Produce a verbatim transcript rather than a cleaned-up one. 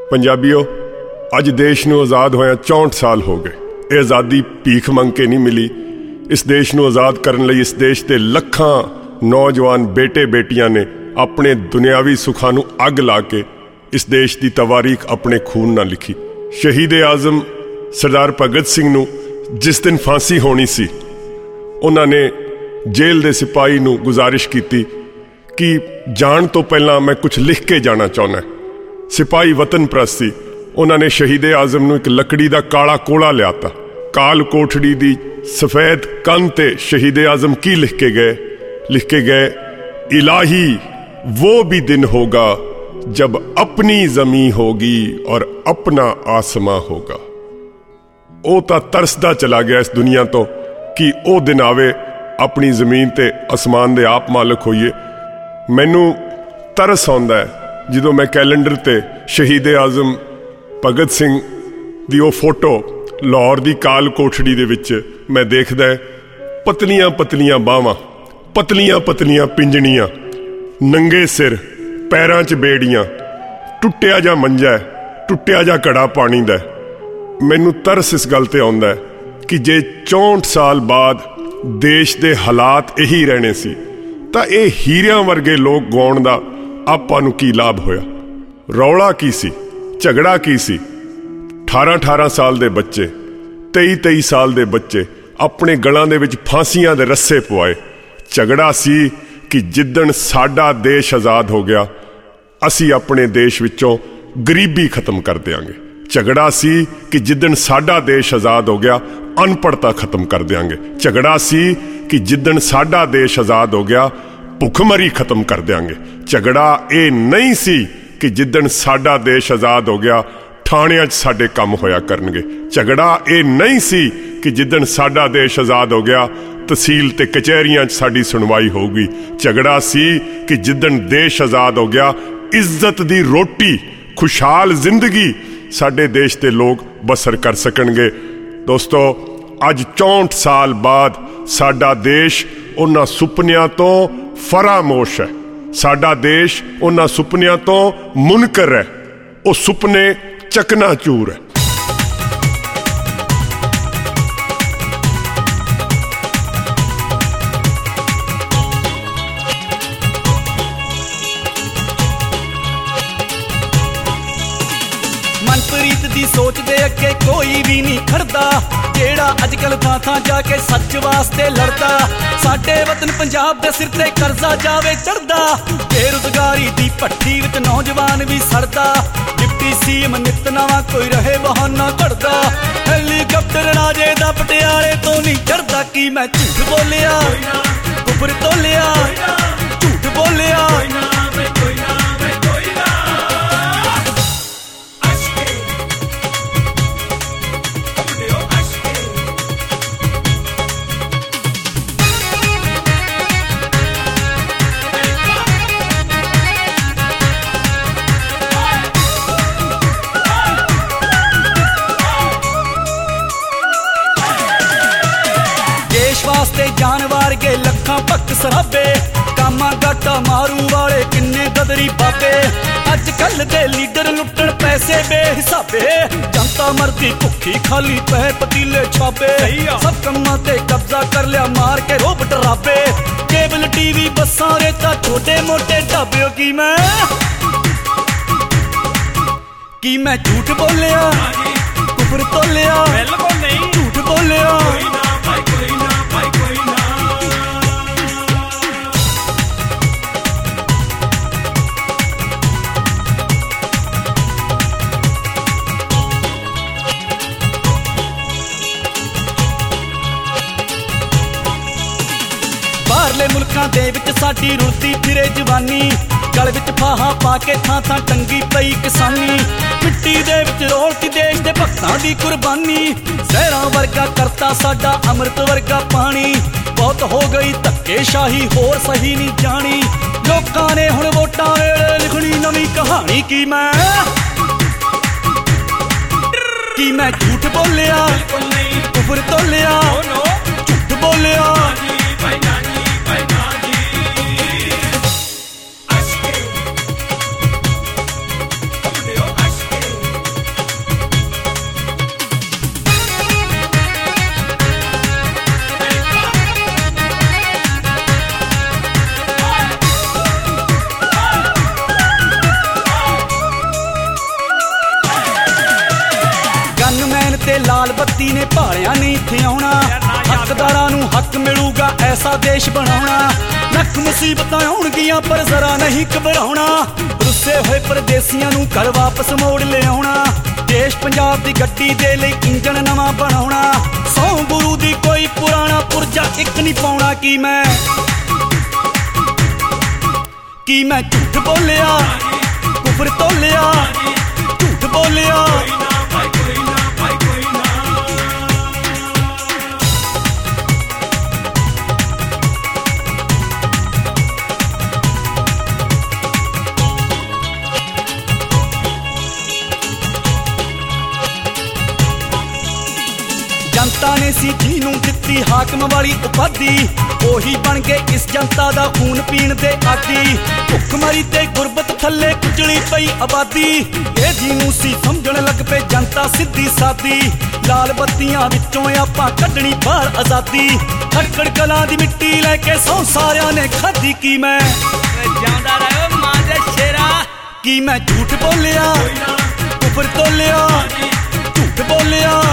ਪੰਜਾਬੀਓ, ਅੱਜ ਦੇਸ਼ ਨੂੰ ਆਜ਼ਾਦ ਹੋਇਆ ਚੌਂਹਠ ਸਾਲ ਹੋ ਗਏ। ਇਹ ਆਜ਼ਾਦੀ ਭੀਖ ਮੰਗ ਕੇ ਨਹੀਂ ਮਿਲੀ। ਇਸ ਦੇਸ਼ ਨੂੰ ਆਜ਼ਾਦ ਕਰਨ ਲਈ ਇਸ ਦੇਸ਼ ਦੇ ਲੱਖਾਂ ਨੌਜਵਾਨ ਬੇਟੇ ਬੇਟੀਆਂ ਨੇ ਆਪਣੇ ਦੁਨਿਆਵੀ ਸੁੱਖਾਂ ਨੂੰ ਅੱਗ ਲਾ ਕੇ ਇਸ ਦੇਸ਼ ਦੀ ਤਵਾਰੀਖ ਆਪਣੇ ਖੂਨ ਨਾਲ ਲਿਖੀ। ਸ਼ਹੀਦ ਆਜ਼ਮ ਸਰਦਾਰ ਭਗਤ ਸਿੰਘ ਨੂੰ ਜਿਸ ਦਿਨ ਫਾਂਸੀ ਹੋਣੀ ਸੀ, ਉਹਨਾਂ ਨੇ ਜੇਲ੍ਹ ਦੇ ਸਿਪਾਹੀ ਨੂੰ ਗੁਜ਼ਾਰਿਸ਼ ਕੀਤੀ ਕਿ ਜਾਣ ਤੋਂ ਪਹਿਲਾਂ ਮੈਂ ਕੁਝ ਲਿਖ ਕੇ ਜਾਣਾ ਚਾਹੁੰਦਾ। ਸਿਪਾਹੀ ਵਤਨ ਪ੍ਰਸਤ ਸੀ। ਉਹਨਾਂ ਨੇ ਸ਼ਹੀਦ ਆਜ਼ਮ ਨੂੰ ਇੱਕ ਲੱਕੜੀ ਦਾ ਕਾਲਾ ਕੋਲਾ ਲਿਆਤਾ। ਕਾਲ ਕੋਠੜੀ ਦੀ ਸਫੈਦ ਕੰਧ ਤੇ ਸ਼ਹੀਦ ਆਜ਼ਮ ਕੀ ਲਿਖ ਕੇ ਗਏ? ਲਿਖ ਕੇ ਗਏ, ਇਲਾही वो भी दिन होगा जब अपनी जमी होगी और अपना आसमां होगा। ਉਹ ਤਾਂ ਤਰਸਦਾ ਚਲਾ ਗਿਆ ਇਸ ਦੁਨੀਆ ਤੋਂ ਕਿ ਉਹ ਦਿਨ ਆਵੇ, ਆਪਣੀ ਜ਼ਮੀਨ ਤੇ ਅਸਮਾਨ ਦੇ ਆਪ ਮਾਲਕ ਹੋਈਏ। ਮੈਨੂੰ ਤਰਸ ਆਉਂਦਾ ਹੈ ਜਦੋਂ ਮੈਂ ਕੈਲੰਡਰ ਤੇ ਸ਼ਹੀਦ ਆਜ਼ਮ ਭਗਤ ਸਿੰਘ ਦੀ ਉਹ ਫੋਟੋ ਲਾਹੌਰ ਦੀ ਕਾਲ ਕੋਠੜੀ ਦੇ ਵਿੱਚ ਮੈਂ ਦੇਖਦਾ, ਪਤਲੀਆਂ ਪਤਲੀਆਂ ਬਾਹਾਂ, ਪਤਲੀਆਂ ਪਤਲੀਆਂ ਪਿੰਜਣੀਆਂ, ਨੰਗੇ ਸਿਰ, ਪੈਰਾਂ 'ਚ ਬੇੜੀਆਂ, ਟੁੱਟਿਆ ਜਾ ਮੰਜਾ, ਟੁੱਟਿਆ ਜਾ ਘੜਾ ਪਾਣੀ ਦਾ। ਮੈਨੂੰ ਤਰਸ ਇਸ ਗੱਲ ਤੇ ਆਉਂਦਾ ਕਿ ਜੇ ਚੌਂਹਠ ਸਾਲ ਬਾਅਦ ਦੇਸ਼ ਦੇ ਹਾਲਾਤ ਇਹੀ ਰਹਿਣੇ ਸੀ ਤਾਂ ਇਹ ਹੀਰਿਆਂ ਵਰਗੇ ਲੋਕ ਗਾਉਣ ਦਾ ਆਪਾਂ ਨੂੰ ਕੀ ਲਾਭ ਹੋਇਆ? ਰੌਲਾ ਕੀ ਸੀ? ਝਗੜਾ ਕੀ ਸੀ? ਅਠਾਰਾਂ ਅਠਾਰਾਂ ਸਾਲ ਦੇ ਬੱਚੇ, ਤੇਈ ਤੇਈ ਸਾਲ ਦੇ ਬੱਚੇ ਆਪਣੇ ਗਲਾਂ ਦੇ ਵਿੱਚ ਫਾਂਸੀਆਂ ਦੇ ਰੱਸੇ ਪਵਾਏ। ਝਗੜਾ ਸੀ ਕਿ ਜਿੱਦਣ ਸਾਡਾ ਦੇਸ਼ ਆਜ਼ਾਦ ਹੋ ਗਿਆ, ਅਸੀਂ ਆਪਣੇ ਦੇਸ਼ ਵਿੱਚੋਂ ਗਰੀਬੀ ਖਤਮ ਕਰ ਦਿਆਂਗੇ। ਝਗੜਾ ਸੀ ਕਿ ਜਿੱਦਣ ਸਾਡਾ ਦੇਸ਼ ਆਜ਼ਾਦ ਹੋ ਗਿਆ, ਅਨਪੜ੍ਹਤਾ ਖਤਮ ਕਰ ਦਿਆਂਗੇ। ਝਗੜਾ ਸੀ ਕਿ ਜਿੱਦਣ ਸਾਡਾ ਦੇਸ਼ ਆਜ਼ਾਦ ਹੋ ਗਿਆ, ਭੁੱਖਮਰੀ ਖਤਮ ਕਰ ਦਿਆਂਗੇ। ਝਗੜਾ ਇਹ ਨਹੀਂ ਸੀ ਕਿ ਜਿੱਦਣ ਸਾਡਾ ਦੇਸ਼ ਆਜ਼ਾਦ ਹੋ ਗਿਆ, ਥਾਣਿਆਂ 'ਚ ਸਾਡੇ ਕੰਮ ਹੋਇਆ ਕਰਨਗੇ। ਝਗੜਾ ਇਹ ਨਹੀਂ ਸੀ ਕਿ ਜਿੱਦਣ ਸਾਡਾ ਦੇਸ਼ ਆਜ਼ਾਦ ਹੋ ਗਿਆ, ਤਹਿਸੀਲ ਤੇ ਕਚਹਿਰੀਆਂ 'ਚ ਸਾਡੀ ਸੁਣਵਾਈ ਹੋਊਗੀ। ਝਗੜਾ ਸੀ ਕਿ ਜਿੱਦਣ ਦੇਸ਼ ਆਜ਼ਾਦ ਹੋ ਗਿਆ, ਇੱਜ਼ਤ ਦੀ ਰੋਟੀ, ਖੁਸ਼ਹਾਲ ਜ਼ਿੰਦਗੀ ਸਾਡੇ ਦੇਸ਼ ਦੇ ਲੋਕ ਬਸਰ ਕਰ ਸਕਣਗੇ। ਦੋਸਤੋ, ਅੱਜ ਚੌਂਹਠ ਸਾਲ ਬਾਅਦ ਸਾਡਾ ਦੇਸ਼ ਉਹਨਾਂ ਸੁਪਨਿਆਂ ਤੋਂ ਫਰਾਮੋਸ਼ ਹੈ। ਸਾਡਾ ਦੇਸ਼ ਉਹਨਾਂ ਸੁਪਨਿਆਂ ਤੋਂ ਮੁਨਕਰ ਹੈ। ਉਹ ਸੁਪਨੇ ਚਕਨਾਚੂਰ ਹੈ। ਮਨਪ੍ਰੀਤ ਦੀ ਸੋਚ ਦੇ ਅੱਗੇ ਕੋਈ ਵੀ ਨਹੀਂ ਖੜਦਾ, ਜਿਹੜਾ ਅੱਜ ਕੱਲ ਥਾਂ ਥਾਂ ਜਾ ਕੇ ਸੱਚ ਵਾਸਤੇ ਲੜਦਾ। ਸਾਡੇ ਵਤਨ ਪੰਜਾਬ ਦੇ ਸਿਰ ਤੇ ਕਰਜ਼ਾ ਜਾਵੇ ਚੜਦਾ, ਬੇਰੁਜ਼ਗਾਰੀ ਦੀ ਭੱਠੀ ਵਿੱਚ ਨੌਜਵਾਨ ਵੀ ਸੜਦਾ। ਡਿਪਟੀ ਸੀਐਮ ਨਿੱਤ ਨਵਾਂ ਕੋਈ ਰਹੇ ਬਹਾਨਾ ਘੜਦਾ, ਹੈਲੀਕਾਪਟਰ ਰਾਜੇ ਦਾ ਪਟਿਆਲੇ ਤੋਂ ਨਹੀਂ ਚੜਦਾ। ਕੀ ਮੈਂ ਝੂਠ ਬੋਲਿਆ? ਕੁਬਰ ਤੋਲਿਆ? ਝੂਠ ਬੋਲਿਆ? ਵਾਸਤੇ ਜਾਨ ਵਾਰ ਗਏ ਲੱਖਾਂ ਭਗਤ ਸਰਾਬੇ, ਕਾਮਾ ਗਾਟਾ ਮਾਰੂ ਵਾਲੇ ਕਿੰਨੇ ਗਦਰੀ ਬਾਬੇ। ਅੱਜ ਕੱਲ ਦੇ ਲੀਡਰ ਲੁੱਟਣ ਪੈਸੇ ਬੇਹਿਸਾਬੇ, ਜਨਤਾ ਮਰਦੀ ਭੁੱਖੀ ਖਾਲੀ ਪੈ ਪਤੀਲੇ ਛਾਪੇ। ਸਭ ਕੰਮਾਂ ਤੇ ਕਬਜ਼ਾ ਕਰ ਲਿਆ ਮਾਰ ਕੇ ਰੋਬ ਡਰਾਬੇ, ਕੇਬਲ ਟੀਵੀ ਬੱਸਾਂ ਰੇਤਾ ਛੋਟੇ ਮੋਟੇ ਢਾਬਿਓ। ਕੀ ਮੈਂ ਕੀ ਮੈਂ ਝੂਠ ਬੋਲਿਆ? ਕੁਫਰ ਤੋਲਿਆ? ਬਿਲਕੁਲ ਨਹੀਂ ਝੂਠ ਬੋਲਿਆ। ਬਾਹਰਲੇ ਮੁਲਕਾਂ ਦੇ ਵਿੱਚ ਸਾਡੀ ਰੁਲਦੀ ਫਿਰੇ ਜਵਾਨੀ, ਗਲ ਵਿੱਚ ਫਾਹਾ ਪਾ ਕੇ ਥਾਂ ਥਾਂ ਟੰਗੀ ਪਈ ਕਿਸਾਨੀ। ਮਿੱਟੀ ਦੇ ਵਿੱਚ ਰੋਲਤੀ ਦੇਸ਼ ਦੇ ਭਗਤਾਂ ਦੀ ਕੁਰਬਾਨੀ, ਜ਼ਹਿਰਾਂ ਵਰਗਾ ਕਰਤਾ ਸਾਡਾ ਅੰਮ੍ਰਿਤ ਵਰਗਾ ਪਾਣੀ। ਬਹੁਤ ਹੋ ਗਈ ਧੱਕੇਸ਼ਾਹੀ, ਹੋਰ ਸਹੀ ਨਹੀਂ ਜਾਣੀ। ਲੋਕਾਂ ਨੇ ਹੁਣ ਵੋਟਾਂ ਵੇਲੇ ਲਿਖਣੀ ਨਵੀਂ ਕਹਾਣੀ। ਕੀ ਮੈਂ ਕੀ ਮੈਂ ਝੂਠ ਬੋਲਿਆ? ਕੁਫਰ ਤੋਲਿਆ? ਝੂਠ ਬੋਲਿਆ? लाल बत्ती ने भालिया नहीं इत्थे आउणा। हकदारां नूं हक मिलूगा ऐसा देश बनाउणा। लख मुसीबतां आउणगियां पर जरा नहीं घबराउणा। रुसे होए परदेसियां नूं घर वापस मोड़ लिआउणा। देश पंजाब दी गड्डी दे लई इंजन नवां बनाउणा। सौ गुरु दी कोई पुराना पुरजा इक नहीं पाउणा। की मैं की मैं झूठ बोलिया, कुफर तोलिया, झूठ बोलिया। जनता ने सी जीनू दित्ती हाकम वाली उपाधि। ओही बन गए इस जनता दा खून पीण दे आदी। भुखमरी ते गुरबत थल्ले कुचली पई आबादी। ए जीनू सी समझण लग पे जनता सीधी सादी। लाल बत्तियां विचों आपां कढणी बाहर आजादी। खड़खड़ कलां दी मिट्टी लैके सौ सारियां ने खाधी। की मैं जांदा रहो मां दे शेरा। की मैं झूठ बोलिया, कुफर तोलिया, झूठ बोलिया।